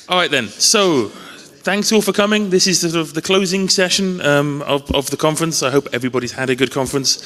All right then. So, thanks all for coming. This is sort of the closing session of the conference. I hope everybody's had a good conference.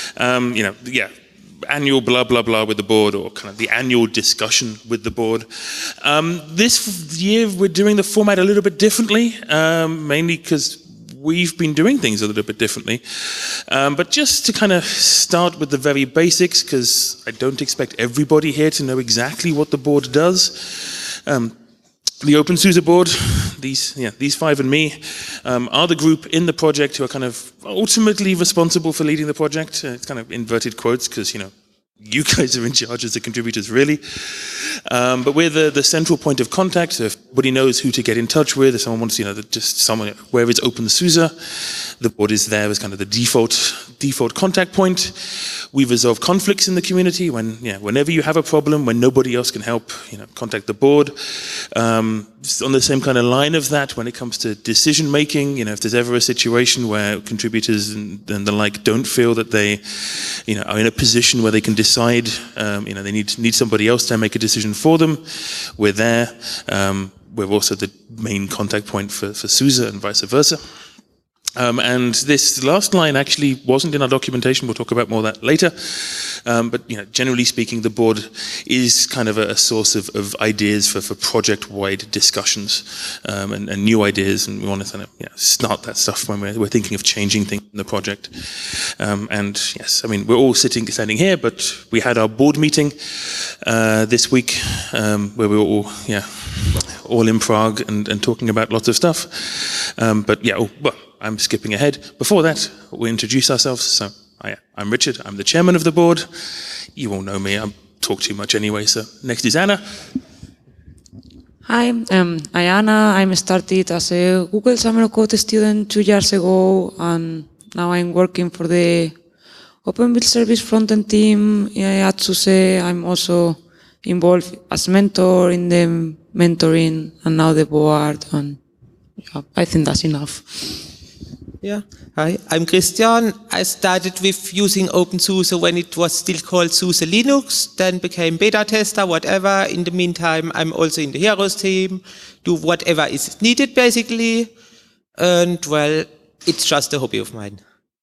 Annual blah blah blah with the board, or kind of the annual discussion with the board. This year we're doing the format a little bit differently, mainly because we've been doing things a little bit differently. But just to kind of start with the very basics, because I don't expect everybody here to know exactly what the board does. The OpenSUSE board, these five and me, are the group in the project who are kind of ultimately responsible for leading the project. It's kind of inverted quotes because, you guys are in charge as the contributors, really. But we're the central point of contact, so if everybody knows who to get in touch with, if someone wants, just someone, wherever it's OpenSUSE, the board is there as kind of the default contact point. We resolve conflicts in the community whenever you have a problem, when nobody else can help, contact the board. On the same kind of line of that, when it comes to decision making, if there's ever a situation where contributors and the like don't feel that they, are in a position where they can decide, they need somebody else to make a decision for them, we're there. We're also the main contact point for SUSE and vice versa. And this last line actually wasn't in our documentation. We'll talk about more of that later. But generally speaking, the board is kind of a source of ideas for project-wide discussions and new ideas. And we want to kind of start that stuff when we're thinking of changing things in the project. And yes, we're all standing here, but we had our board meeting this week where we were all in Prague and talking about lots of stuff. I'm skipping ahead. Before that, we'll introduce ourselves. So, I'm Richard. I'm the chairman of the board. You all know me. I talk too much anyway. So, next is Anna. Hi, I'm Ayana. I started as a Google Summer Code student 2 years ago, and now I'm working for the Open Build Service frontend team at SUSE. I'm also involved as mentor in the mentoring and now the board. And I think that's enough. Yeah. Hi, I'm Christian. I started with using OpenSUSE when it was still called SUSE Linux, then became beta tester, whatever. In the meantime, I'm also in the Heroes team, do whatever is needed basically. And well, it's just a hobby of mine.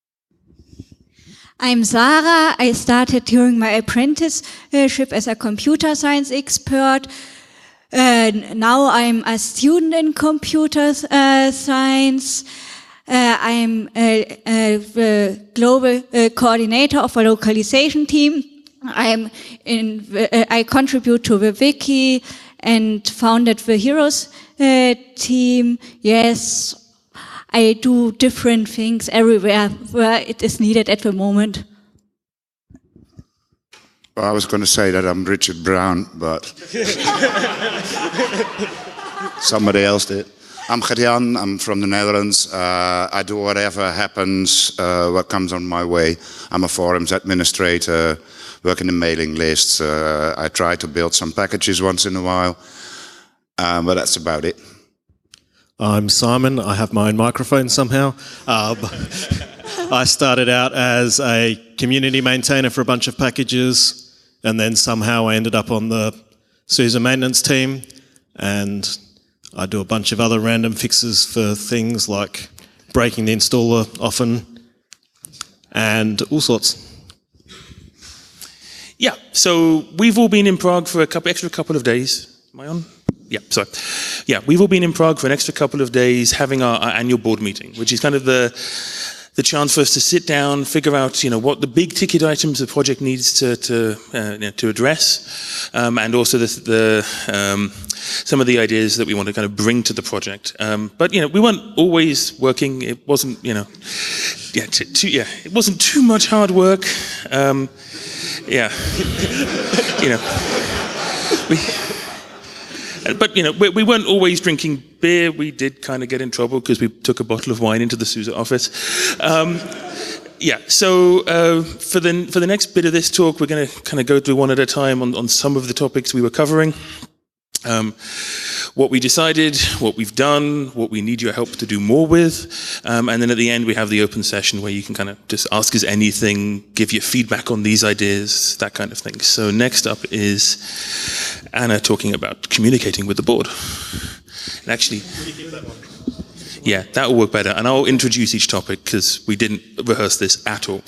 I'm Sarah. I started during my apprenticeship as a computer science expert. Now I'm a student in computer science. I'm the global coordinator of a localization team. I contribute to the wiki and founded the Heroes team. Yes, I do different things everywhere where it is needed at the moment. Well, I was going to say that I'm Richard Brown, but somebody else did. I'm Gert-Jan, I'm from the Netherlands. I do whatever happens, what comes on my way. I'm a forums administrator, work in the mailing lists. I try to build some packages once in a while, but that's about it. I'm Simon, I have my own microphone somehow. I started out as a community maintainer for a bunch of packages, and then somehow I ended up on the SUSE maintenance team, and I do a bunch of other random fixes for things like breaking the installer often and all sorts. Yeah, so we've all been in Prague for extra couple of days. Am I on? Yeah, sorry. Yeah, we've all been in Prague for an extra couple of days having our annual board meeting, which is kind of the chance for us to sit down, figure out, what the big ticket items the project needs to address, and also some of the ideas that we want to kind of bring to the project. But we weren't always working. It wasn't, it wasn't too much hard work. But we weren't always drinking beer. We did kind of get in trouble because we took a bottle of wine into the SUSE office. So for the next bit of this talk, we're going to kind of go through one at a time on some of the topics we were covering. What we decided, what we've done, what we need your help to do more with, and then at the end we have the open session where you can kind of just ask us anything, give your feedback on these ideas, that kind of thing. So next up is Anna talking about communicating with the board. And actually, yeah, that will work better. And I'll introduce each topic because we didn't rehearse this at all.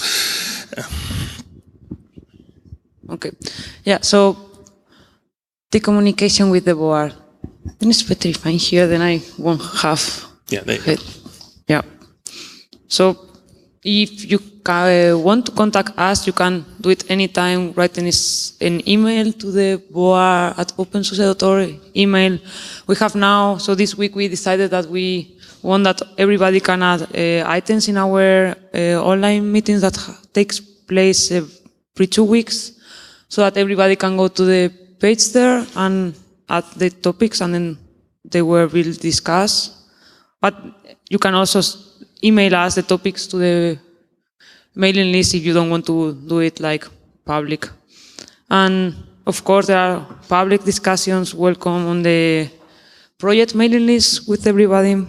Okay. Yeah, so the communication with the board. Then it's better if I'm here, then I won't have Yeah, there you go. it. Yeah. So if you want to contact us, you can do it anytime, write an email to the board at opensuse.org email. We have now, so this week we decided that we want that everybody can add items in our online meetings that takes place every 2 weeks, so that everybody can go to the page there and add the topics, and then they will discuss. But you can also email us the topics to the mailing list if you don't want to do it like public. And of course, there are public discussions welcome on the project mailing list with everybody.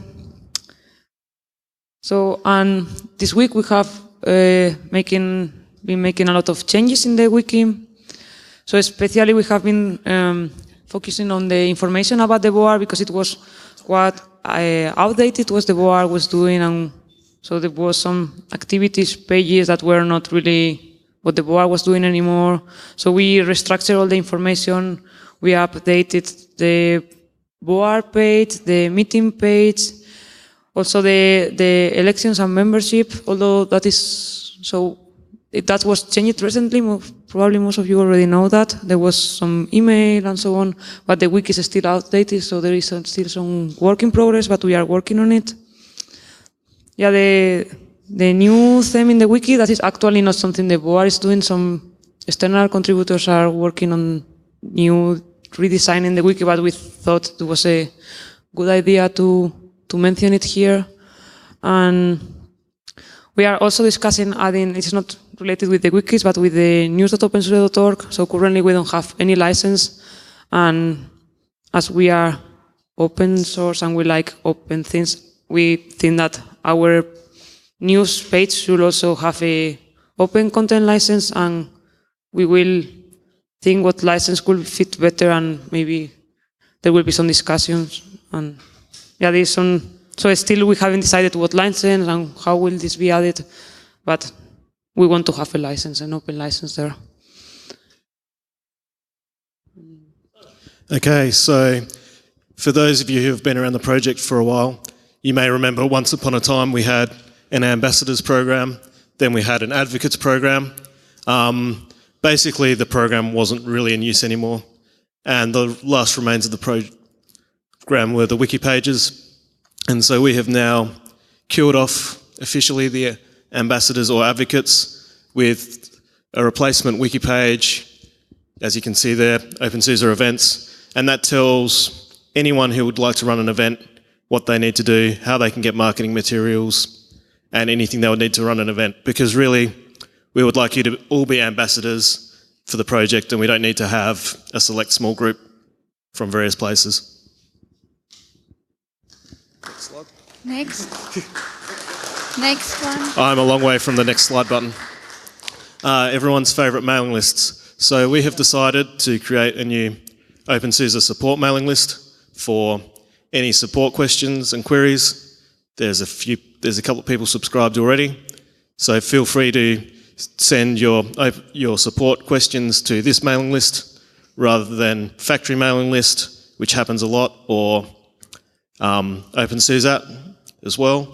So, and this week we have been making a lot of changes in the wiki. So especially we have been focusing on the information about the board, because it was quite outdated what the board was doing, and so there was some activities pages that were not really what the board was doing anymore. So we restructured all the information. We updated the board page, the meeting page, also the elections and membership, although that is, so that was changed recently. Probably most of you already know that. There was some email and so on, but the wiki is still outdated, so there is still some work in progress, but we are working on it. Yeah, the new theme in the wiki, that is actually not something the board is doing. Some external contributors are working on new redesigning the wiki, but we thought it was a good idea to mention it here. And we are also discussing adding, it's not related with the wikis, but with the news.opensuse.org. So currently we don't have any license, and as we are open source and we like open things, we think that our news page should also have a open content license, and we will think what license could fit better, and maybe there will be some discussions. And yeah, there's some, so still we haven't decided what license and how will this be added, but we want to have a license, an open license there. Okay, so for those of you who have been around the project for a while, you may remember once upon a time we had an ambassadors program, then we had an advocates program. Basically, the program wasn't really in use anymore, and the last remains of the program were the wiki pages. And so we have now killed off officially the ambassadors or advocates with a replacement wiki page, as you can see there, OpenSUSE events, and that tells anyone who would like to run an event what they need to do, how they can get marketing materials, and anything they would need to run an event. Because really, we would like you to all be ambassadors for the project, and we don't need to have a select small group from various places. Next. Next one. I'm a long way from the next slide button. Everyone's favourite mailing lists. So we have decided to create a new OpenSUSE support mailing list for any support questions and queries. There's a couple of people subscribed already, so feel free to send your support questions to this mailing list rather than factory mailing list, which happens a lot, or OpenSUSE as well.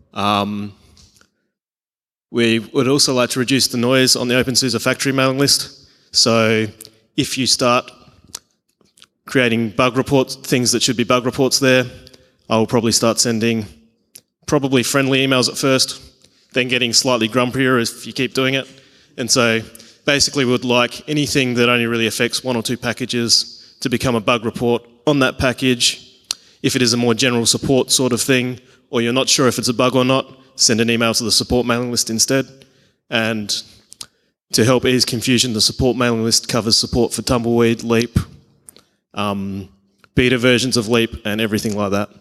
We would also like to reduce the noise on the OpenSUSE factory mailing list. So if you start creating bug reports, things that should be bug reports there, I will probably start sending probably friendly emails at first, then getting slightly grumpier if you keep doing it. And so basically we would like anything that only really affects 1 or 2 packages to become a bug report on that package. If it is a more general support sort of thing, or you're not sure if it's a bug or not, send an email to the support mailing list instead. And to help ease confusion, the support mailing list covers support for Tumbleweed, Leap, beta versions of Leap, and everything like that.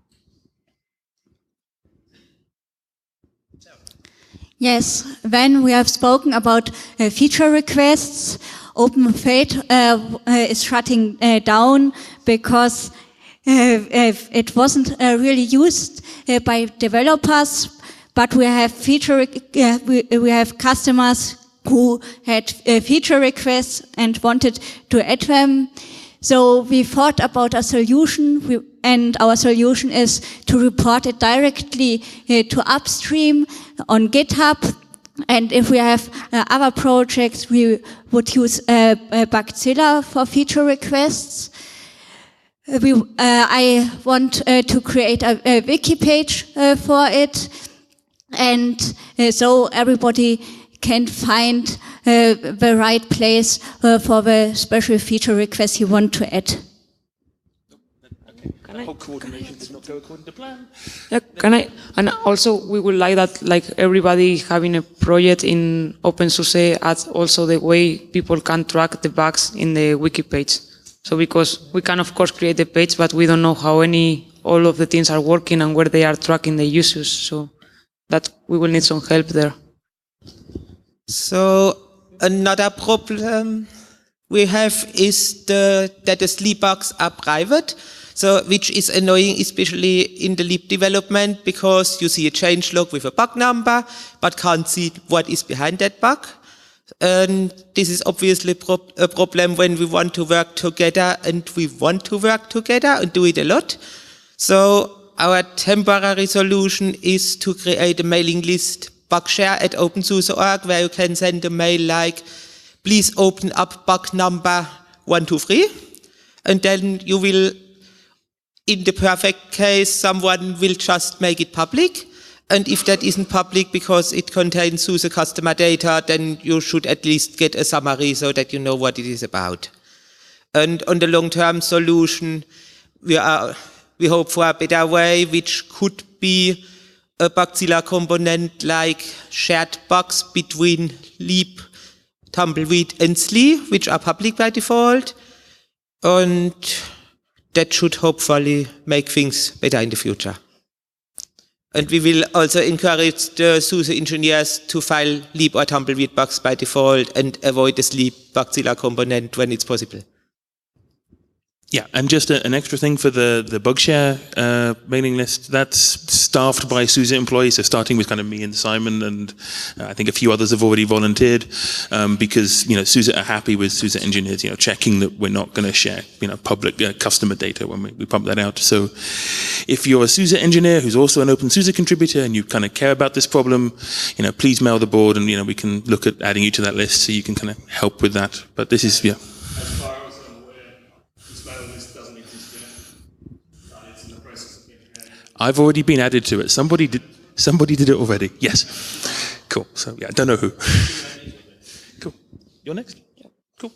Yes, when we have spoken about feature requests, OpenFate is shutting down because it wasn't really used by developers, but we have we have customers who had feature requests and wanted to add them. So we thought about a solution, and our solution is to report it directly to upstream on GitHub. And if we have other projects, we would use Bugzilla for feature requests. I want to create a wiki page for it, and so everybody can find the right place for the special feature request you want to add. The whole coordination did not go according to plan. Yeah, can I? And also, we would like that, like everybody having a project in OpenSUSE adds also the way people can track the bugs in the wiki page. So because we can of course create the page, but we don't know how all of the things are working and where they are tracking the users. So that we will need some help there. So another problem we have is that the sleep bugs are private. So, which is annoying, especially in the Leap development, because you see a changelog with a bug number, but can't see what is behind that bug. And this is obviously a problem when we want to work together, and we want to work together and do it a lot. So our temporary solution is to create a mailing list, bugshare at OpenSUSE.org, where you can send a mail like, please open up bug number 123, and then you will, in the perfect case, someone will just make it public. And if that isn't public because it contains SUSE customer data, then you should at least get a summary so that you know what it is about. And on the long-term solution, we hope for a better way, which could be a Bugzilla component like shared bugs between Leap, Tumbleweed, and SLE, which are public by default. And that should hopefully make things better in the future. And we will also encourage the SUSE engineers to file Leap or Tumbleweed bugs by default and avoid the SLE Bugzilla component when it's possible. Yeah, and just an extra thing for the Bugshare mailing list, that's staffed by SUSE employees, so starting with kind of me and Simon, and I think a few others have already volunteered, because, SUSE are happy with SUSE engineers, checking that we're not going to share, public customer data when we pump that out. So if you're a SUSE engineer who's also an OpenSUSE contributor and you kind of care about this problem, please mail the board, and, we can look at adding you to that list so you can kind of help with that. But this is, I've already been added to it. Somebody did it already. Yes. Cool. So yeah, I don't know who. Cool. You're next? Yeah. Cool.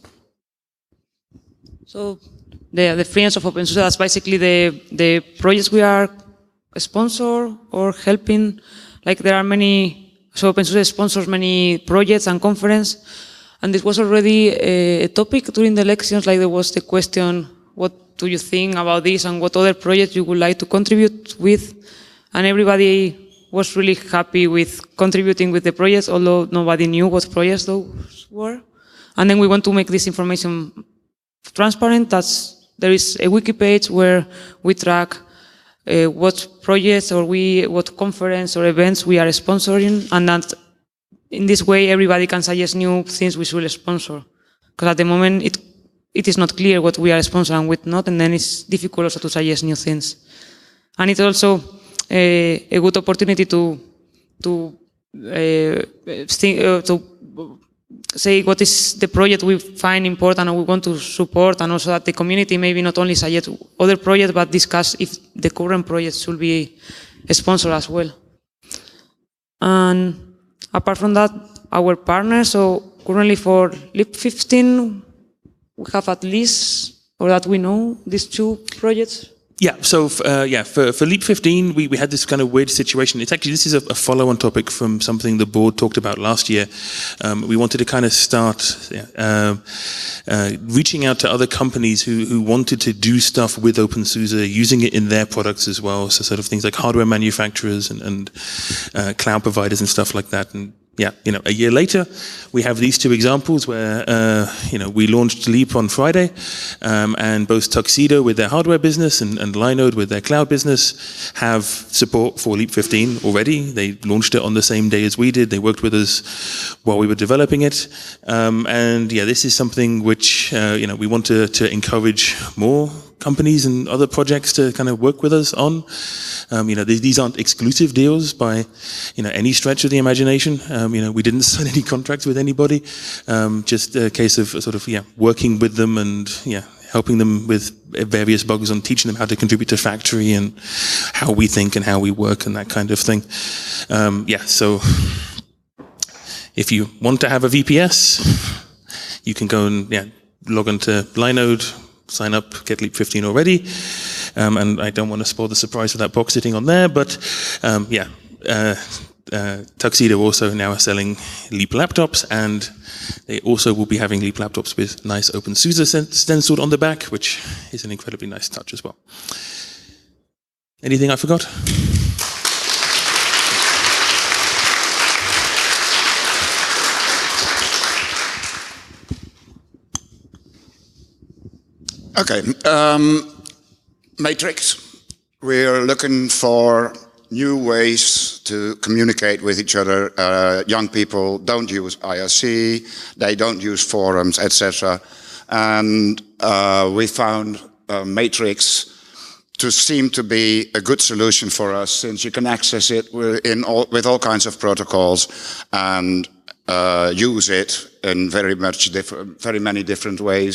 So the Friends of OpenSUSE, that's basically the projects we are a sponsor or helping. Like there are so OpenSUSE sponsors many projects and conferences. And this was already a topic during the lections, like there was the question, what do you think about this and what other projects you would like to contribute with? And everybody was really happy with contributing with the projects, although nobody knew what projects those were. And then we want to make this information transparent. There is a wiki page where we track what projects or what conference or events we are sponsoring, and that in this way everybody can suggest new things we should sponsor. Because at the moment it is not clear what we are sponsoring and what not, and then it's difficult also to suggest new things. And it's also a good opportunity to say what is the project we find important and we want to support, and also that the community maybe not only suggest other projects, but discuss if the current project should be sponsored as well. And apart from that, our partners, so currently for Leap 15, we have at least, or that we know, these two projects. Yeah, so for Leap 15, we had this kind of weird situation. This is a follow-on topic from something the board talked about last year. We wanted to kind of start reaching out to other companies who wanted to do stuff with OpenSUSE, using it in their products as well. So sort of things like hardware manufacturers and cloud providers and stuff like that. And a year later, we have these two examples where, we launched Leap on Friday, and both Tuxedo with their hardware business and Linode with their cloud business have support for Leap 15 already. They launched it on the same day as we did. They worked with us while we were developing it. This is something which, we want to encourage more companies and other projects to kind of work with us on. These aren't exclusive deals by, any stretch of the imagination. We didn't sign any contracts with anybody. Just a case of sort of, working with them and, helping them with various bugs and teaching them how to contribute to Factory and how we think and how we work and that kind of thing. So if you want to have a VPS, you can go and, log into Linode, sign up, get Leap 15 already. And I don't want to spoil the surprise of that box sitting on there, but Tuxedo also now are selling Leap laptops, and they also will be having Leap laptops with nice OpenSUSE stenciled on the back, which is an incredibly nice touch as well. Anything I forgot? Okay, Matrix. We're looking for new ways to communicate with each other. Young people don't use IRC, they don't use forums, etc. And we found Matrix to seem to be a good solution for us, since you can access it with all kinds of protocols and use it in very many different ways.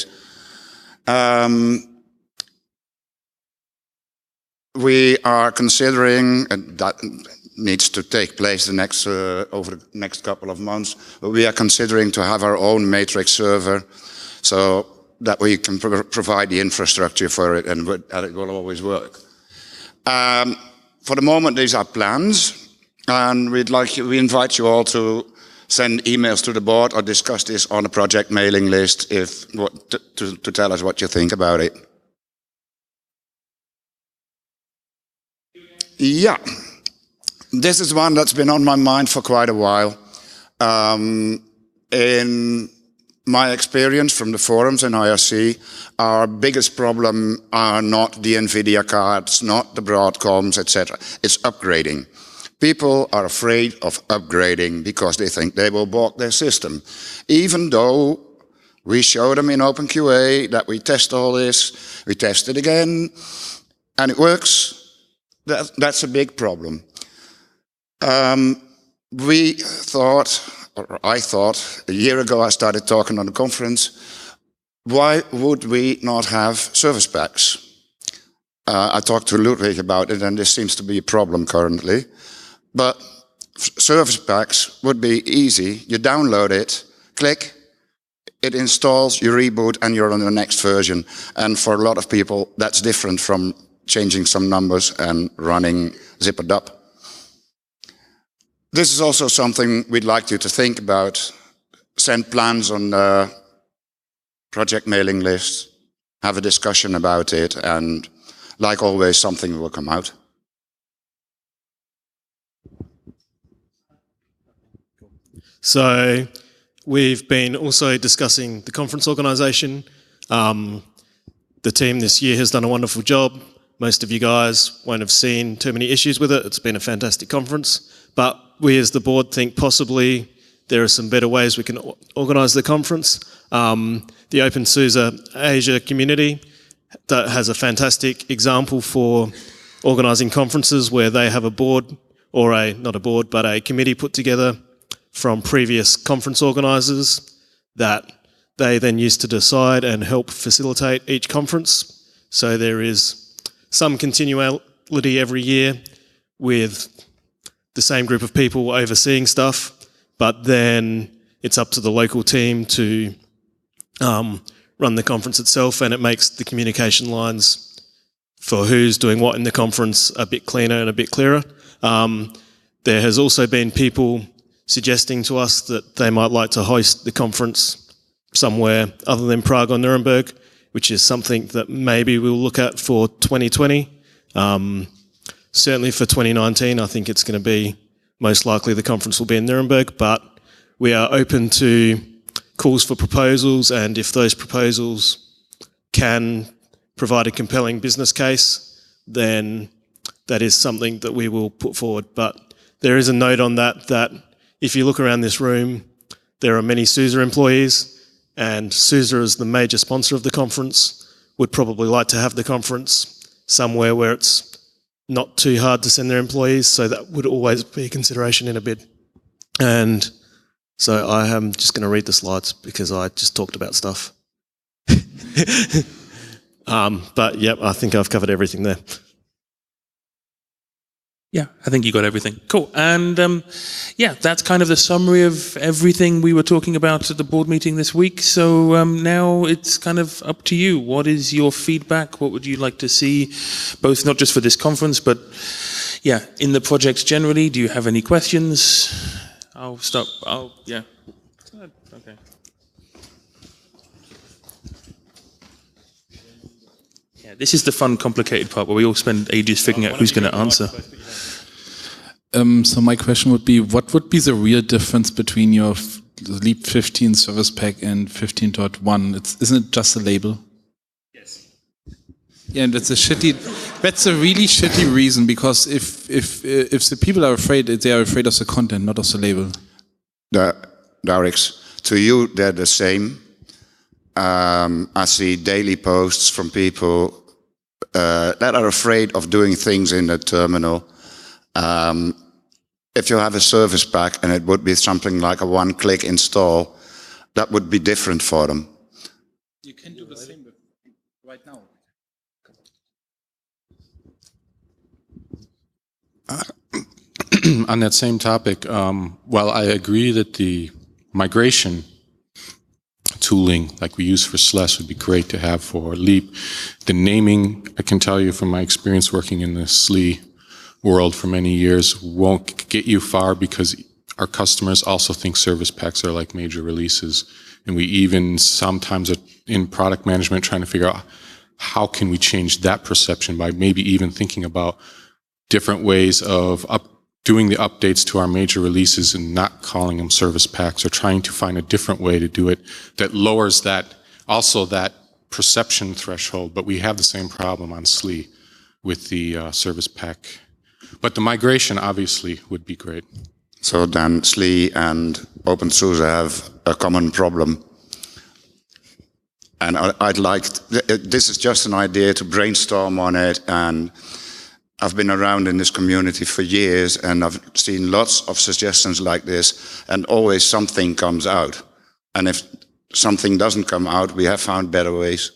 We are considering, and that needs to take place over the next couple of months, but we are considering to have our own Matrix server so that we can provide the infrastructure for it and that it will always work. For the moment, these are plans, and we invite you all to send emails to the board or discuss this on a project mailing list to tell us what you think about it. Yeah, this is one that's been on my mind for quite a while. In my experience from the forums in IRC, our biggest problem are not the NVIDIA cards, not the Broadcoms, etc. It's upgrading. People are afraid of upgrading because they think they will balk their system. Even though we show them in OpenQA that we test all this, we test it again, and it works, that's a big problem. We thought, or I thought, a year ago I started talking on the conference, why would we not have service packs? I talked to Ludwig about it, and this seems to be a problem currently. But service packs would be easy. You download it, click, it installs, you reboot, and you're on the next version. And for a lot of people, that's different from changing some numbers and running zip-a-dup. This is also something we'd like you to think about. Send plans on the project mailing list, have a discussion about it, and like always, something will come out. So we've been also discussing the conference organisation. The team this year has done a wonderful job. Most of you guys won't have seen too many issues with it. It's been a fantastic conference. But we as the board think possibly there are some better ways we can organise the conference. The OpenSUSE Asia community that has a fantastic example for organising conferences where they have a board, or not a board, but a committee put together from previous conference organisers that they then use to decide and help facilitate each conference. So there is some continuity every year with the same group of people overseeing stuff, but then it's up to the local team to run the conference itself, and it makes the communication lines for who's doing what in the conference a bit cleaner and a bit clearer. There has also been people suggesting to us that they might like to host the conference somewhere other than Prague or Nuremberg, which is something that maybe we'll look at for 2020. Certainly for 2019, I think it's going to be most likely the conference will be in Nuremberg, but we are open to calls for proposals, and if those proposals can provide a compelling business case, then that is something that we will put forward. But there is a note on that if you look around this room, there are many SUSE employees, and SUSE as the major sponsor of the conference would probably like to have the conference somewhere where it's not too hard to send their employees, so that would always be a consideration in a bid. And so I am just going to read the slides because I just talked about stuff. But yep, I think I've covered everything there. Yeah, I think you got everything. Cool. And yeah, that's kind of the summary of everything we were talking about at the board meeting this week. So now it's kind of up to you. What is your feedback? What would you like to see, both not just for this conference, but yeah, in the project generally? Do you have any questions? I'll stop. Yeah. Okay. Yeah, this is the fun, complicated part where we all spend ages figuring out who's going to answer. So my question would be, what would be the real difference between your Leap 15 service pack and 15.1? Isn't it just a label? Yes. Yeah, and that's a really shitty reason, because if the people are afraid, they are afraid of the content, not of the label. Darix, to you, they're the same. I see daily posts from people that are afraid of doing things in the terminal. If you have a service pack and it would be something like a one-click install, that would be different for them. You can do the same right now. On that same topic, while I agree that the migration tooling like we use for SLES would be great to have for Leap, the naming, I can tell you from my experience working in the SLE world for many years, won't get you far, because our customers also think service packs are like major releases. And we even sometimes are in product management trying to figure out how can we change that perception by maybe even thinking about different ways of doing the updates to our major releases and not calling them service packs, or trying to find a different way to do it that lowers that perception threshold. But we have the same problem on SLE with the service pack. But the migration obviously would be great. So then SLE and OpenSUSE have a common problem. And I'd like, this is just an idea to brainstorm on it, and I've been around in this community for years, and I've seen lots of suggestions like this, and always something comes out. And if something doesn't come out, we have found better ways.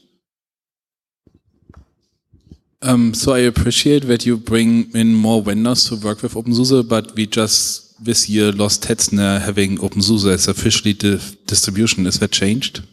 So I appreciate that you bring in more vendors to work with OpenSUSE, but we just this year lost Hetzner having OpenSUSE as officially the distribution. Is that changed?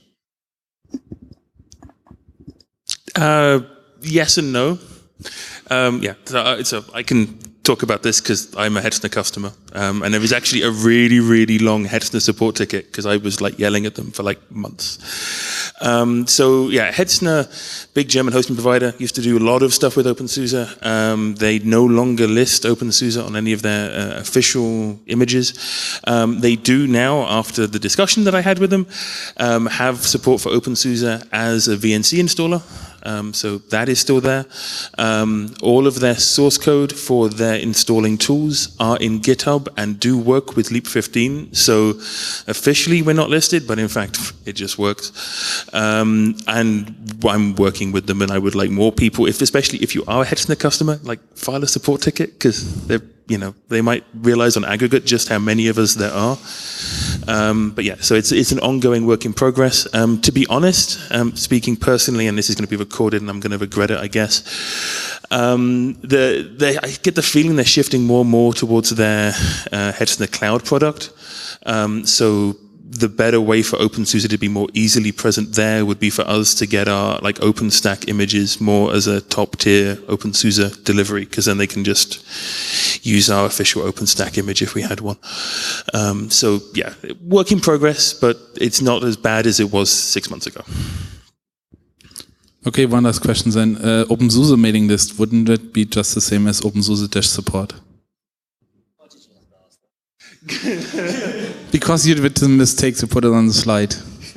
Yes and no. Yeah, so I can talk about this because I'm a Hetzner customer, and there was actually a really, really long Hetzner support ticket because I was like yelling at them for like months. So yeah, Hetzner, big German hosting provider, used to do a lot of stuff with OpenSUSE. They no longer list OpenSUSE on any of their official images. They do now, after the discussion that I had with them, have support for OpenSUSE as a VNC installer. So that is still there. All of their source code for their installing tools are in GitHub and do work with Leap 15. So officially we're not listed, but in fact it just works. And I'm working with them, and I would like more people, especially if you are a Hetzner customer, like file a support ticket, because they might realize on aggregate just how many of us there are. But yeah, so it's an ongoing work in progress. To be honest, speaking personally, and this is going to be recorded and I'm going to regret it, I guess, I get the feeling they're shifting more and more towards their Hetzner Cloud product. So the better way for OpenSUSE to be more easily present there would be for us to get our like OpenStack images more as a top tier OpenSUSE delivery, because then they can just use our official OpenStack image if we had one. So yeah, work in progress, but it's not as bad as it was 6 months ago. Okay, one last question then. OpenSUSE mailing list, wouldn't it be just the same as OpenSUSE-support? Because you did the mistake to put it on the slide.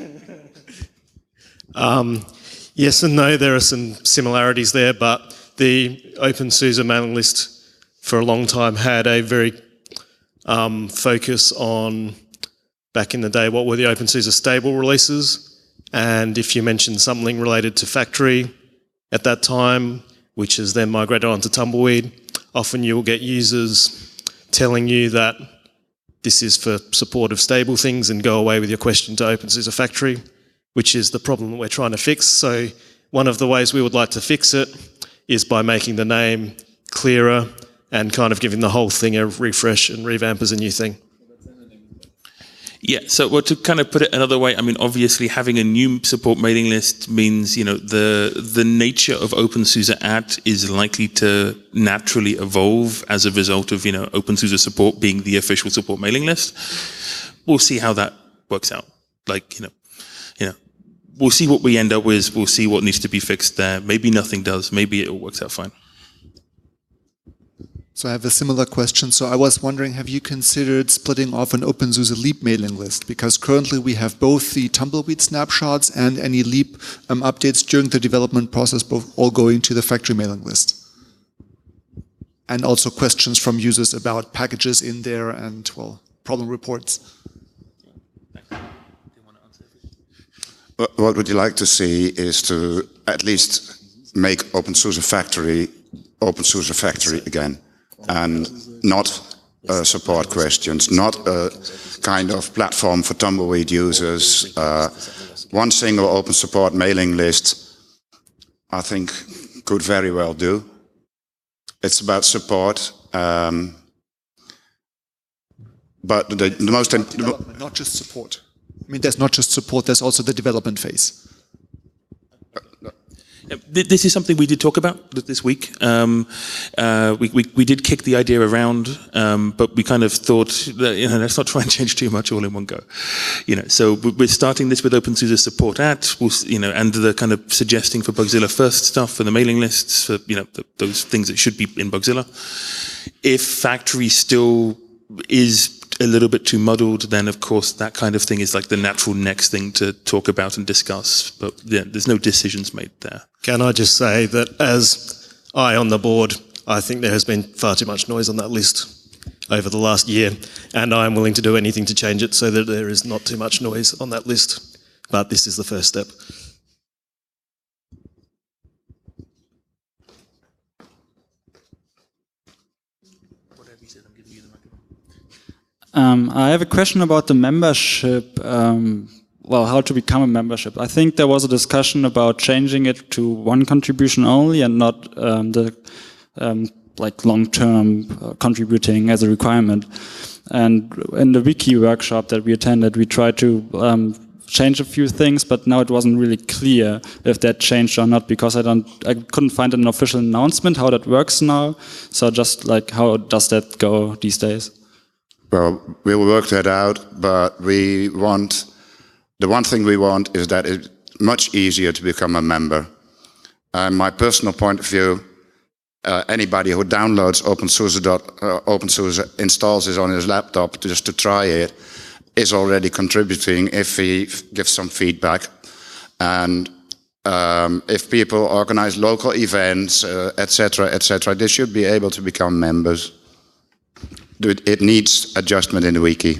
Yes and no, there are some similarities there, but the OpenSUSE mailing list for a long time had a very focus on, back in the day, what were the OpenSUSE stable releases, and if you mentioned something related to factory at that time, which is then migrated onto Tumbleweed, often you will get users telling you that this is for support of stable things and go away with your question to OpenSUSE factory, which is the problem that we're trying to fix. So one of the ways we would like to fix it is by making the name clearer and kind of giving the whole thing a refresh and revamp as a new thing. Yeah, so well, to kind of put it another way, I mean, obviously having a new support mailing list means, you know, the nature of OpenSUSE at is likely to naturally evolve as a result of, you know, OpenSUSE support being the official support mailing list. We'll see how that works out. Like, you know, we'll see what we end up with. We'll see what needs to be fixed there. Maybe nothing does. Maybe it all works out fine. So I have a similar question. So I was wondering, have you considered splitting off an OpenSUSE Leap mailing list? Because currently we have both the Tumbleweed snapshots and any Leap updates during the development process, both all going to the factory mailing list. And also questions from users about packages in there and, well, problem reports. What would you like to see is to at least make OpenSUSE factory again, and not support questions, not a kind of platform for Tumbleweed users. One single open support mailing list, I think, could very well do. It's about support, but the most not just support. I mean, there's not just support, there's also the development phase. This is something we did talk about this week. We did kick the idea around, but we kind of thought that, you know, let's not try and change too much all in one go. You know, so we're starting this with OpenSUSE support at, you know, and the kind of suggesting for Bugzilla first stuff for the mailing lists, for, you know, those things that should be in Bugzilla. If factory still is a little bit too muddled, then of course that kind of thing is like the natural next thing to talk about and discuss. But yeah, there's no decisions made there. Can I just say that as I on the board, I think there has been far too much noise on that list over the last year, and I am willing to do anything to change it so that there is not too much noise on that list. But this is the first step. I have a question about the membership, well, how to become a membership. I think there was a discussion about changing it to one contribution only and not the like long-term contributing as a requirement. And in the wiki workshop that we attended, we tried to change a few things, but now it wasn't really clear if that changed or not, because I couldn't find an official announcement how that works now. So just like, how does that go these days? Well, we'll work that out, but the one thing we want is that it's much easier to become a member. My personal point of view, anybody who downloads OpenSUSE, installs it on his laptop just to try it, is already contributing if he gives some feedback. And if people organize local events, etc., they should be able to become members. It needs adjustment in the wiki.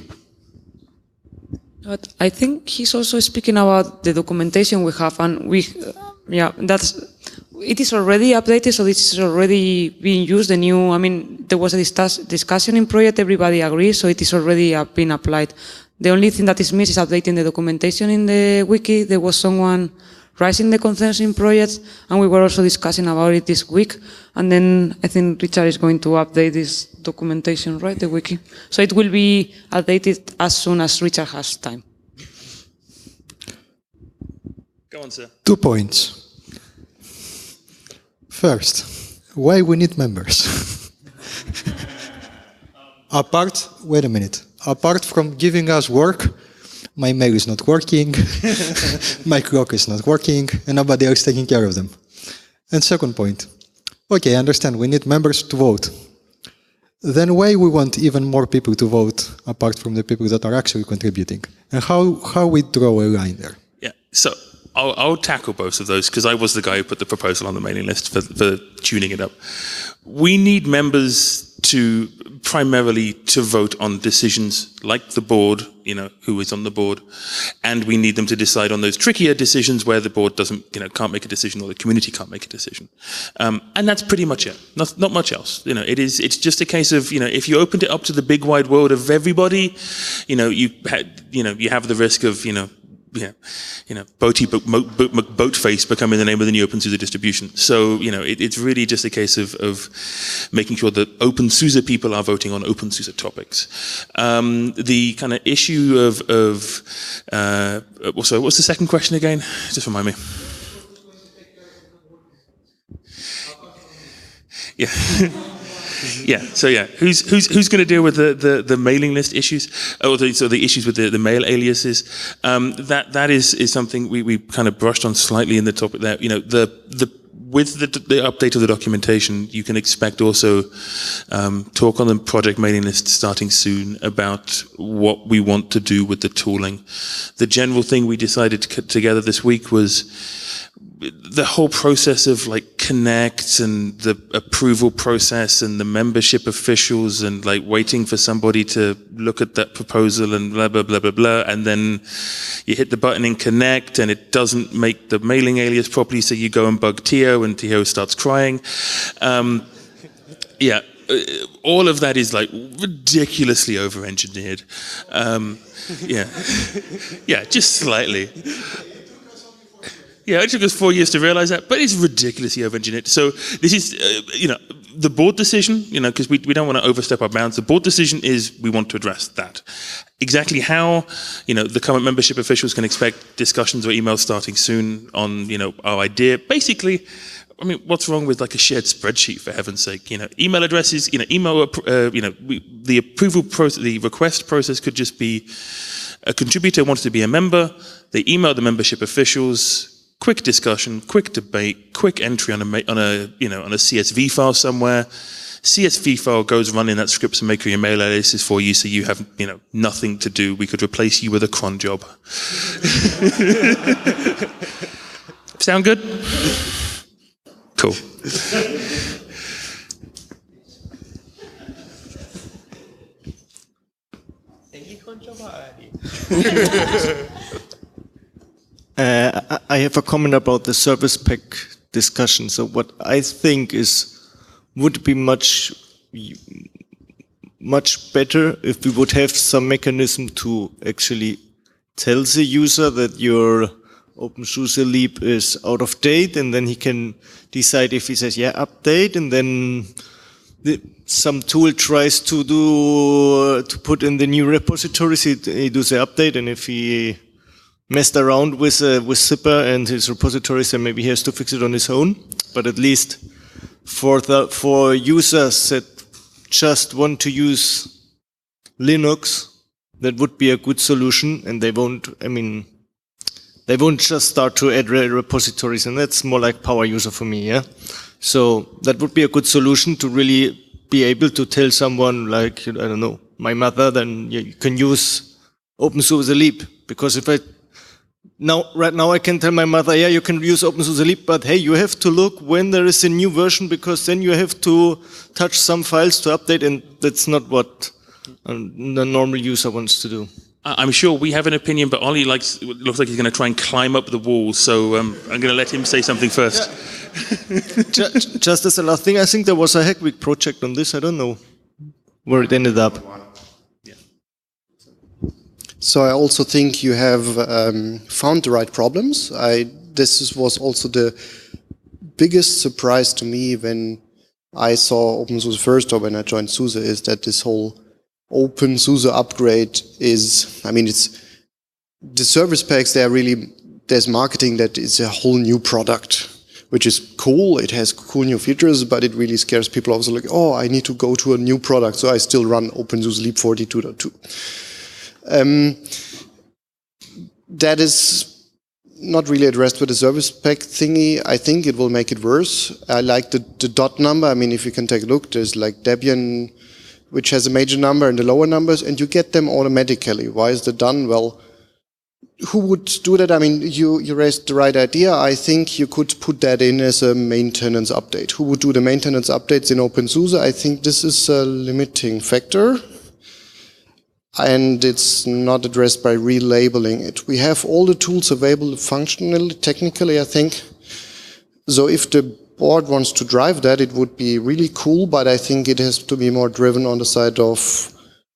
But I think he's also speaking about the documentation we have, and it is already updated, so this is already being used. I mean, there was a discussion in project, everybody agrees, so it is already been applied. The only thing that is missing is updating the documentation in the wiki. There was someone raising the concerns in projects, and we were also discussing about it this week. And then I think Richard is going to update this documentation, right, the wiki. So it will be updated as soon as Richard has time. Go on, sir. 2 points. First, why we need members? Wait a minute. Apart from giving us work, my mail is not working, my clock is not working, and nobody else taking care of them. And second point, okay, I understand, we need members to vote. then why we want even more people to vote apart from the people that are actually contributing? And how we draw a line there? Yeah, so I'll tackle both of those because I was the guy who put the proposal on the mailing list for tuning it up. We need members to primarily to vote on decisions like the board, who is on the board, and we need them to decide on those trickier decisions where the board doesn't, can't make a decision or the community can't make a decision. And that's pretty much it. Not much else. It's just a case of, if you opened it up to the big wide world of everybody, you have the risk of, Boatface becoming the name of the new OpenSUSE distribution. So, it's really just a case of making sure that OpenSUSE people are voting on OpenSUSE topics. The kind of issue so what's the second question again? Just remind me. Yeah. Who's going to deal with the mailing list issues, or the issues with the mail aliases? That is something we kind of brushed on slightly in the topic there. With the update of the documentation, you can expect also talk on the project mailing list starting soon about what we want to do with the tooling. The general thing we decided together this week was the whole process of Connect and the approval process and the membership officials and waiting for somebody to look at that proposal and blah, blah, blah, blah, blah. And then you hit the button in Connect and it doesn't make the mailing alias properly. So you go and bug Tio and Tio starts crying. All of that is ridiculously over-engineered. Just slightly. Yeah, it took us 4 years to realize that, but it's ridiculously over-engineered. So this is, the board decision, because we don't want to overstep our bounds. The board decision is we want to address that. Exactly how, the current membership officials can expect discussions or emails starting soon on, our idea. Basically, what's wrong with a shared spreadsheet, for heaven's sake? Email addresses, the approval process, the request process could just be a contributor wants to be a member. They email the membership officials. Quick discussion, quick debate, quick entry on a CSV file somewhere. CSV file goes running that scripts and make your mail aliases for you, so you have nothing to do. We could replace you with a cron job. Sound good? Cool. I have a comment about the service pack discussion. So what I think would be much better if we would have some mechanism to actually tell the user that your OpenSUSE Leap is out of date, and then he can decide if he says, yeah, update, and then some tool tries to put in the new repositories, he does the update, and if he messed around with Zipper and his repositories, and maybe he has to fix it on his own. But at least for users that just want to use Linux, that would be a good solution, and they won't just start to add repositories, and that's more like power user for me, yeah? So that would be a good solution to really be able to tell someone like, I don't know, my mother, then you can use OpenSUSE Leap, because if right now I can tell my mother, yeah, you can use OpenSUSE Leap, but hey, you have to look when there is a new version, because then you have to touch some files to update, and that's not what the normal user wants to do. I'm sure we have an opinion, but Ollie looks like he's going to try and climb up the wall, so I'm going to let him say something first. Yeah. Just as a last thing, I think there was a Hack Week project on this. I don't know where it ended up. So I also think you have found the right problems. This was also the biggest surprise to me when I saw OpenSUSE first, or when I joined SUSE, is that this whole OpenSUSE upgrade is, it's the service packs, there's marketing that is a whole new product, which is cool. It has cool new features, but it really scares people also, like, oh, I need to go to a new product, so I still run OpenSUSE Leap 42.2. That is not really addressed with the service pack thingy. I think it will make it worse. I like the dot number. If you can take a look, there's like Debian which has a major number and the lower numbers, and you get them automatically. Why is that done? Well, who would do that? I mean, you raised the right idea. I think you could put that in as a maintenance update. Who would do the maintenance updates in OpenSUSE? I think this is a limiting factor, and it's not addressed by relabeling it. We have all the tools available functionally, technically, I think. So if the board wants to drive that, it would be really cool, but I think it has to be more driven on the side of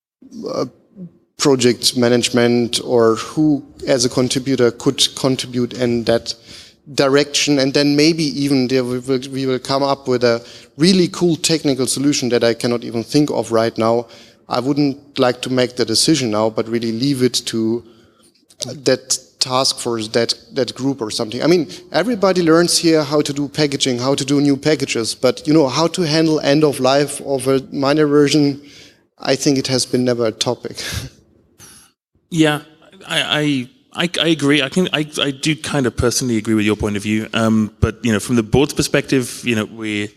project management, or who as a contributor could contribute in that direction, and then maybe even we will come up with a really cool technical solution that I cannot even think of right now. I wouldn't like to make the decision now, but really leave it to that task force, that group or something. I mean, everybody learns here how to do packaging, how to do new packages, but you know, how to handle end of life of a minor version, I think it has been never a topic. Yeah, I agree. I do kind of personally agree with your point of view. But you know, from the board's perspective, you know, we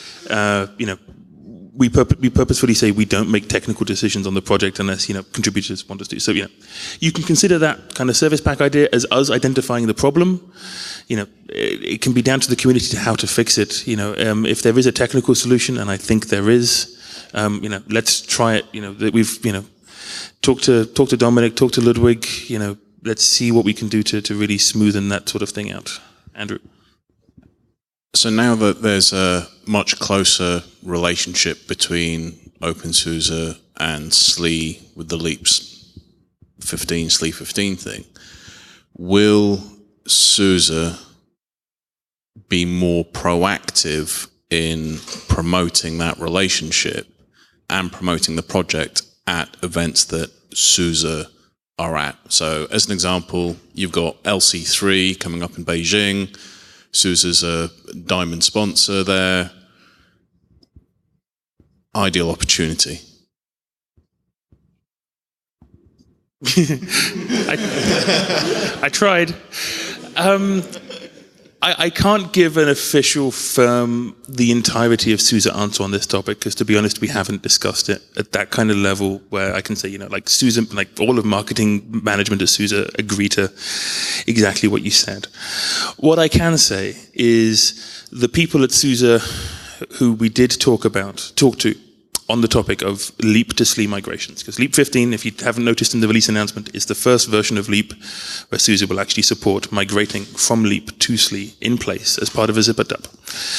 purposefully say we don't make technical decisions on the project unless, you know, contributors want us to. So, you know, you can consider that kind of service pack idea as us identifying the problem. You know, it can be down to the community to how to fix it. You know, if there is a technical solution, and I think there is, you know, let's try it. You know, that we've, you know, talk to Dominic, talk to Ludwig, you know, let's see what we can do to really smoothen that sort of thing out. Andrew. So now that there's a much closer relationship between OpenSUSE and SLE with the Leaps 15, SLE 15 thing, will SUSE be more proactive in promoting that relationship and promoting the project at events that SUSE are at? So as an example, you've got LC3 coming up in Beijing. SUSE's a diamond sponsor there. Ideal opportunity. I tried. I can't give an official firm the entirety of SUSE answer on this topic, because to be honest, we haven't discussed it at that kind of level where I can say, you know, like SUSE, like all of marketing management at SUSE agree to exactly what you said. What I can say is the people at SUSE who we did talk to on the topic of Leap to SLE migrations, because Leap 15, if you haven't noticed in the release announcement, is the first version of Leap where SUSE will actually support migrating from Leap to SLE in place as part of a zip-a-dub.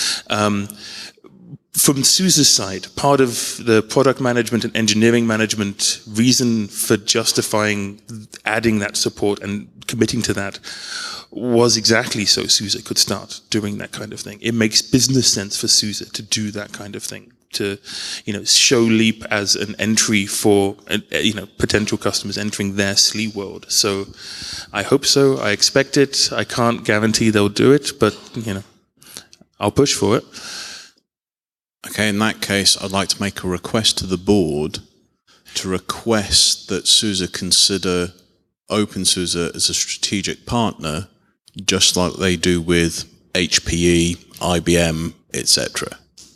From SUSE's side, part of the product management and engineering management reason for justifying adding that support and committing to that was exactly so SUSE could start doing that kind of thing. It makes business sense for SUSE to do that kind of thing, to, you know, show Leap as an entry for, you know, potential customers entering their SLE world. So I hope so. I expect it. I can't guarantee they'll do it, but, you know, I'll push for it. Okay, in that case, I'd like to make a request to the board to request that SUSE consider OpenSUSE as a strategic partner, just like they do with HPE, IBM, etc.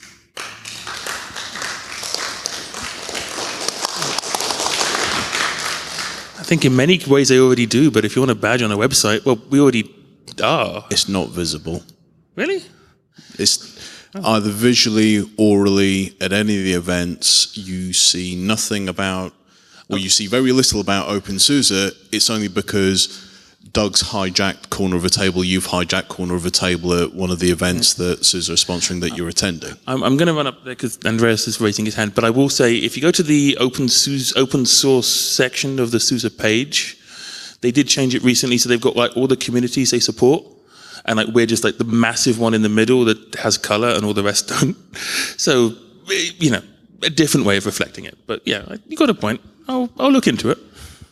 I think in many ways they already do, but if you want a badge on a website, well, we already are. It's not visible. Really? It's either visually, orally, at any of the events, you see nothing about, or you see very little about OpenSUSE. It's only because Doug's hijacked corner of a table, you've hijacked corner of a table at one of the events that SUSE are sponsoring that you're attending. I'm going to run up there because Andreas is raising his hand, but I will say, if you go to the open source section of the SUSE page, they did change it recently, so they've got like all the communities they support, and like we're just like the massive one in the middle that has color and all the rest don't. So, you know, a different way of reflecting it. But yeah, you got a point. I'll look into it.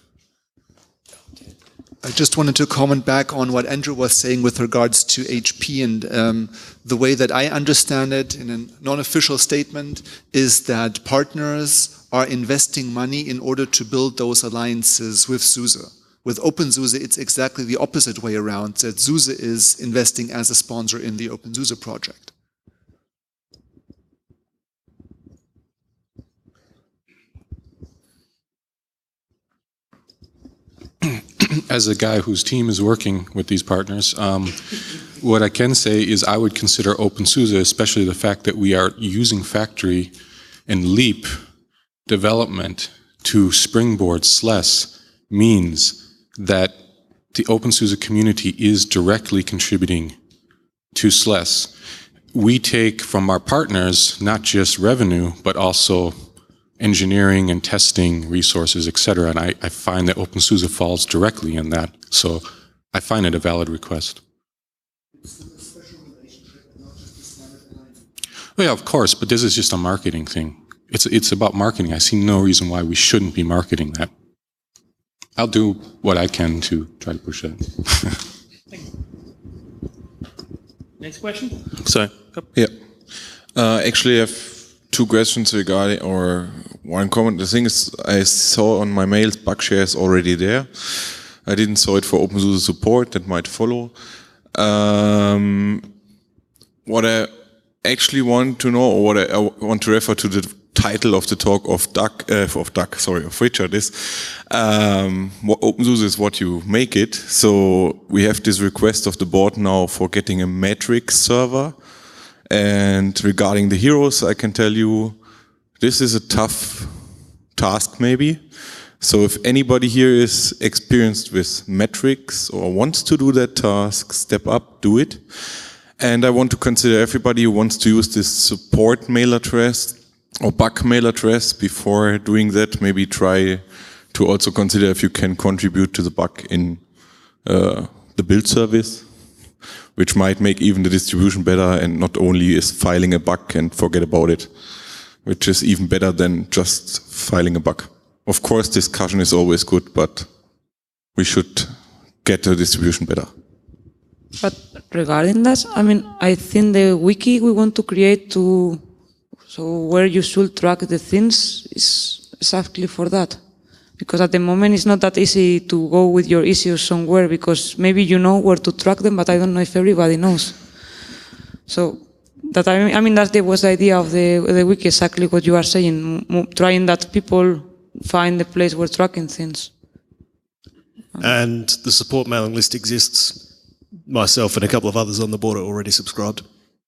I just wanted to comment back on what Andrew was saying with regards to HP, and the way that I understand it in a non-official statement is that partners are investing money in order to build those alliances with SUSE. With OpenSUSE, it's exactly the opposite way around, that SUSE is investing as a sponsor in the OpenSUSE project. as a guy whose team is working with these partners, what I can say is I would consider OpenSUSE, especially the fact that we are using Factory and Leap development to springboard SLES, means that the OpenSUSE community is directly contributing to SLES. We take from our partners not just revenue, but also engineering and testing resources, etc. And I find that OpenSUSE falls directly in that. So I find it a valid request. Well, yeah, of course, but this is just a marketing thing. It's about marketing. I see no reason why we shouldn't be marketing that. I'll do what I can to try to push that. Next question? Sorry. Yeah. Actually, I have two questions regarding, or one comment. The thing is, I saw on my mails Bugshare is already there. I didn't saw it for OpenSUSE support. That might follow. What I actually want to know, or what I want to refer to the title of the talk of Richard is, OpenSUSE is what you make it. So we have this request of the board now for getting a metrics server. And regarding the heroes, I can tell you, this is a tough task maybe. So if anybody here is experienced with metrics or wants to do that task, step up, do it. And I want to consider everybody who wants to use this support mail address or bug mail address before doing that, maybe try to also consider if you can contribute to the bug in the build service, which might make even the distribution better and not only is filing a bug and forget about it, which is even better than just filing a bug. Of course, discussion is always good, but we should get the distribution better. But regarding that, I mean, I think the wiki we want to create so where you should track the things is exactly for that. Because at the moment it's not that easy to go with your issues somewhere, because maybe you know where to track them, but I don't know if everybody knows. So that I mean that was the idea of the wiki, exactly what you are saying, trying that people find the place where tracking things. And the support mailing list exists. Myself and a couple of others on the board are already subscribed.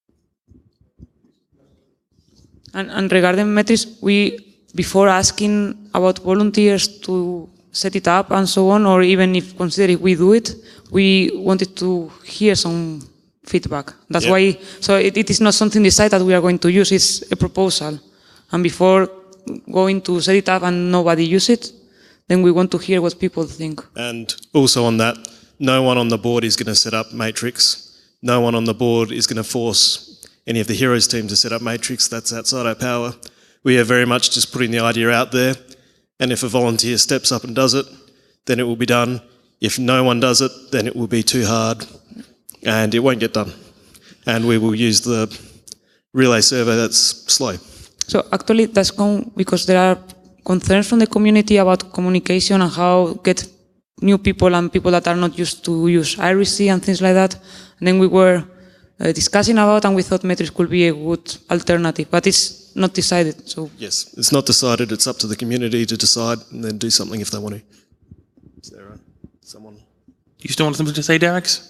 And regarding metrics, before asking about volunteers to set it up and so on, or even if consider if we do it, we wanted to hear some feedback. That's why, so it is not something decided that we are going to use, it's a proposal. And before going to set it up and nobody use it, then we want to hear what people think. And also on that, no one on the board is going to set up Matrix. No one on the board is going to force any of the Heroes team to set up Matrix. That's outside our power. We are very much just putting the idea out there. And if a volunteer steps up and does it, then it will be done. If no one does it, then it will be too hard and it won't get done. And we will use the relay server that's slow. So actually that's because there are concerns from the community about communication and how get new people and people that are not used to use IRC and things like that. And then we were discussing about, and we thought Metrics could be a good alternative, but it's not decided. So yes, it's not decided. It's up to the community to decide and then do something if they want to. Is there someone? You still want something to say, Darix?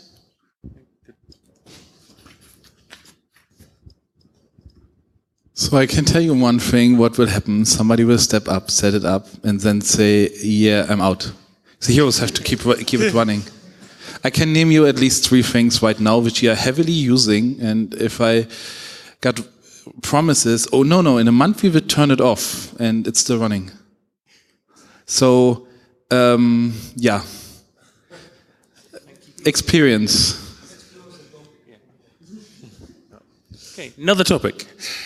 So I can tell you one thing, what will happen. Somebody will step up, set it up, and then say, yeah, I'm out. The heroes have to keep it running. I can name you at least 3 things right now which you are heavily using, and if I got promises, oh no, in a month we will turn it off, and it's still running. So, yeah. Experience. Okay, another topic.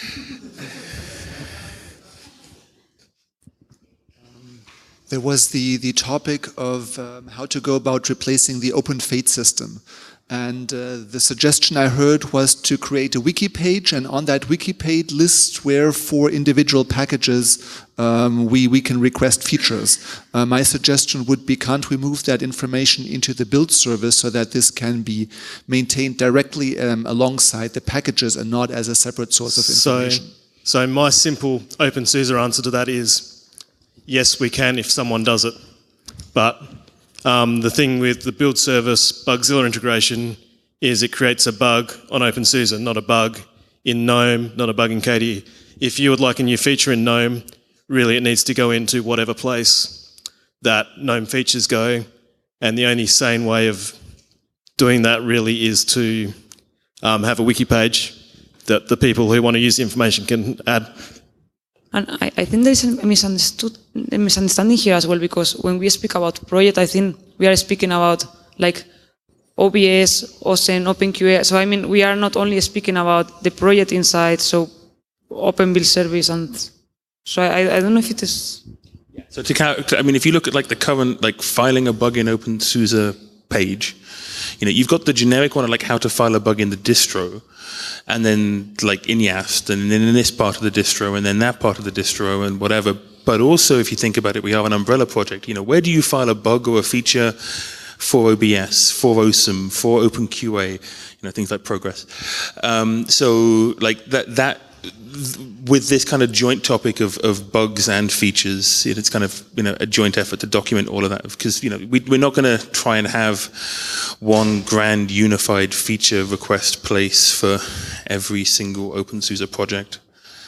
There was the topic of how to go about replacing the open fate system. And the suggestion I heard was to create a wiki page, and on that wiki page list where for individual packages we can request features. My suggestion would be, can't we move that information into the build service so that this can be maintained directly alongside the packages and not as a separate source of information? So my simple OpenSUSE answer to that is, yes, we can if someone does it, but The thing with the build service Bugzilla integration is it creates a bug on OpenSUSE, not a bug in GNOME, not a bug in KDE. If you would like a new feature in GNOME, really it needs to go into whatever place that GNOME features go, and the only sane way of doing that really is to have a wiki page that the people who want to use the information can add. And I think there is a misunderstanding here as well, because when we speak about project, I think we are speaking about like OBS, OSEN, OpenQA. So I mean, we are not only speaking about the project inside, so open build service, and so I don't know if it is. So I mean, if you look at like the current like filing a bug in OpenSUSE page, you've got the generic one, like how to file a bug in the distro, and then like in YAST, and then in this part of the distro, and then that part of the distro, and whatever. But also, if you think about it, we have an umbrella project. Where do you file a bug or a feature for OBS, for OSEM, for OpenQA, things like Progress. So like that with this kind of joint topic of bugs and features, it's kind of a joint effort to document all of that, because we're not going to try and have one grand unified feature request place for every single OpenSUSE project.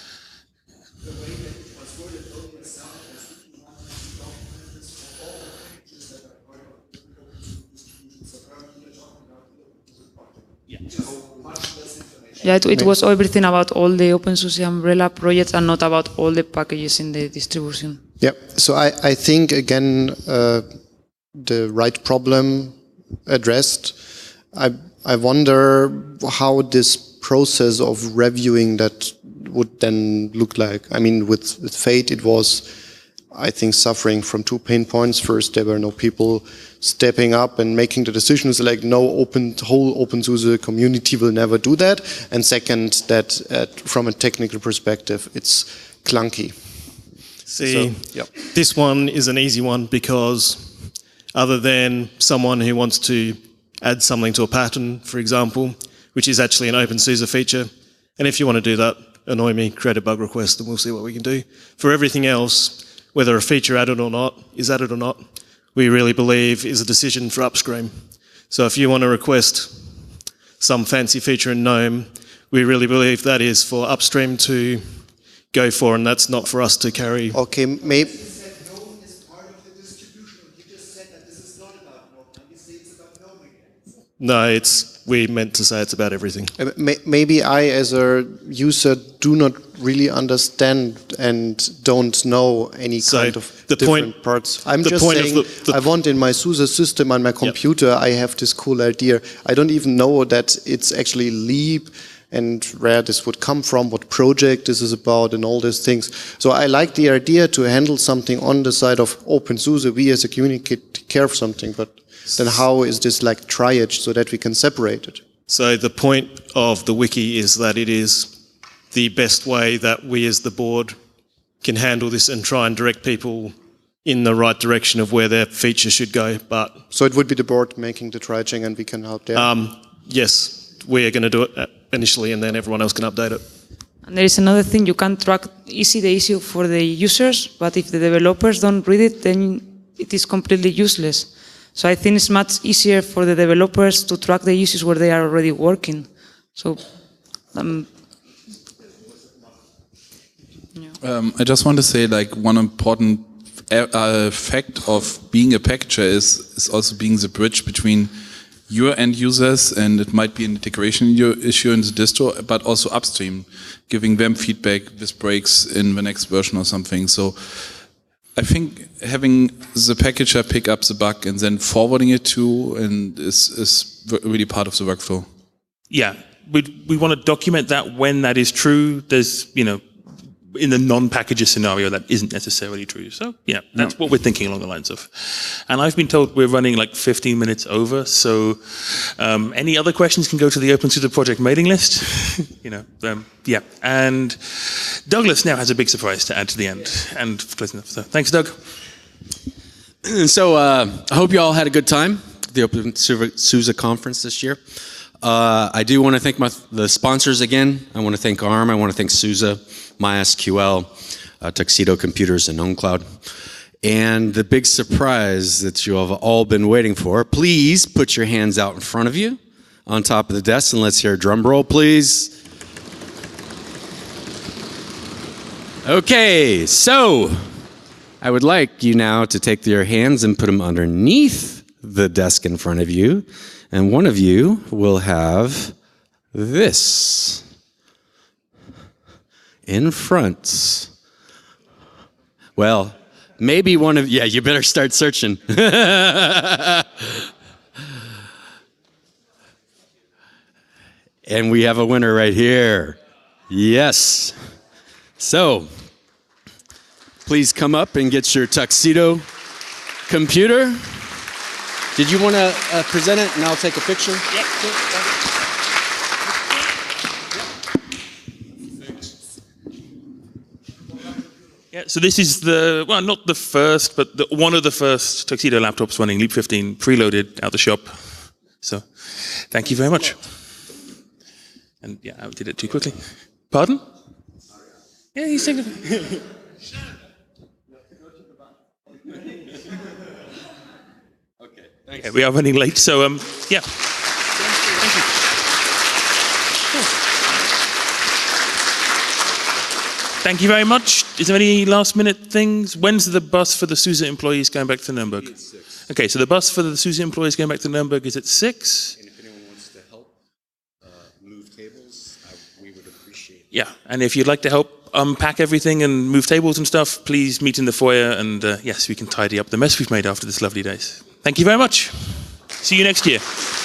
Yeah, it was everything about all the OpenSUSE umbrella projects and not about all the packages in the distribution. Yeah, so I think, again, the right problem addressed. I wonder how this process of reviewing that would then look like. I mean, with Fate, it was, I think, suffering from two pain points. First, there were no people stepping up and making the decisions, like whole OpenSUSE community will never do that. And second, that from a technical perspective, it's clunky. See, This one is an easy one, because other than someone who wants to add something to a pattern, for example, which is actually an OpenSUSE feature, and if you want to do that, annoy me, create a bug request, and we'll see what we can do. For everything else, whether a feature is added or not, we really believe is a decision for upstream. So if you want to request some fancy feature in GNOME, we really believe that is for upstream to go for, and that's not for us to carry. Okay, maybe. No, we meant to say it's about everything. Maybe I, as a user, do not really understand and don't know any kind of different parts. I'm just saying, I want in my SUSE system on my computer, I have this cool idea. I don't even know that it's actually Leap and where this would come from, what project this is about, and all these things. So I like the idea to handle something on the side of OpenSUSE. We as a community care of something, but then how is this like triage so that we can separate it? So the point of the wiki is that it is the best way that we as the board can handle this and try and direct people in the right direction of where their feature should go. But so it would be the board making the triaging and we can help there? Yes, we are going to do it initially, and then everyone else can update it. And there is another thing, you can track the issue for the users, but if the developers don't read it, then it is completely useless. So I think it's much easier for the developers to track the issues where they are already working. So, I just want to say, like, one important fact of being a packager is also being the bridge between your end users, and it might be an integration issue in the distro, but also upstream, giving them feedback, this breaks in the next version or something. So I think having the packager pick up the bug and then forwarding it to is really part of the workflow. Yeah, we want to document that when that is true. There's, in the non-packager scenario, that isn't necessarily true. So yeah, that's what we're thinking along the lines of. And I've been told we're running like 15 minutes over. So any other questions can go to the OpenSUSE project mailing list. Yeah. And Douglas now has a big surprise to add to the end. And so thanks, Doug. So I hope you all had a good time at the OpenSUSE conference this year. I do want to thank the sponsors again. I want to thank ARM. I want to thank SUSE, MySQL, Tuxedo Computers, and OwnCloud. And the big surprise that you have all been waiting for, please put your hands out in front of you on top of the desk, and let's hear a drum roll, please. Okay, so I would like you now to take your hands and put them underneath the desk in front of you, and one of you will have this in front. Well, maybe one of you, yeah, you better start searching. And we have a winner right here. Yes. So, please come up and get your tuxedo computer. Did you want to present it and I'll take a picture? Yeah. Yeah, so this is the, well, not the first, but one of the first Tuxedo laptops running Leap 15 preloaded out the shop. So, thank you very much. And yeah, I did it too quickly. Pardon? Yeah, he's taking it. Okay, thanks. Yeah, we are running late, so yeah. Thank you. Thank you very much. Is there any last minute things? When's the bus for the SUSE employees going back to Nuremberg? Okay, so the bus for the SUSE employees going back to Nuremberg is at 6. And if anyone wants to help move tables, we would appreciate it. Yeah, and if you'd like to help unpack everything and move tables and stuff, please meet in the foyer, and yes, we can tidy up the mess we've made after this lovely day. Thank you very much. See you next year.